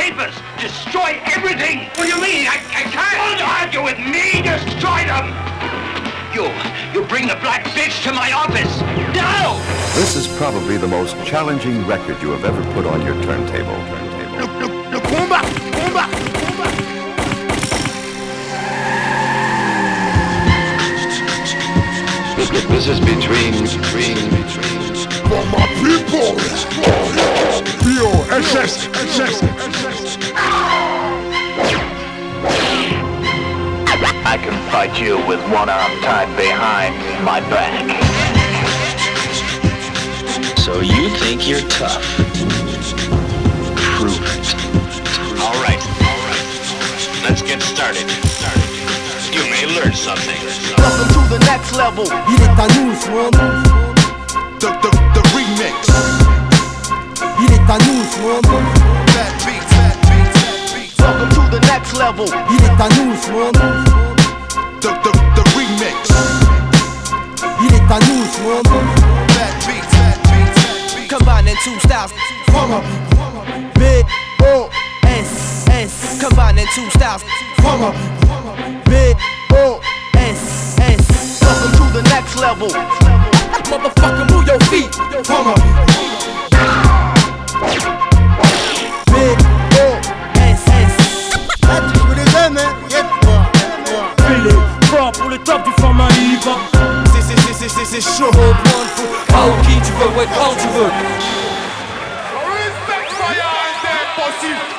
papers, destroy everything. What do you mean? I can't. Don't argue with me. Destroy them. You bring the black bitch to my office. No! This is probably the most challenging record you have ever put on your turntable. Le combat! This is between For my people! SS! I can fight you with one arm tied behind my back. So you think you're tough? Prove it. All right. Let's get started. You may learn something. Welcome to the next level. Il est à nous, Swan. The remix. Il est à nous, Swan. Fat beats. Welcome to the next level. Il est à nous, Swan. The remix. Il est à nous, Swan. Fat beats. Combining two styles. From a B-O-S-S. Combining two styles. From a B-O-S-S. Welcome to the next level. Motherfucker, move your feet. From a B-O-S-S. Je veux les aimer, Fais-les fort pour le top du format IVA. C'est chaud. Qui tu veux, ouais, quand tu veux. Respect fire and dead pussy.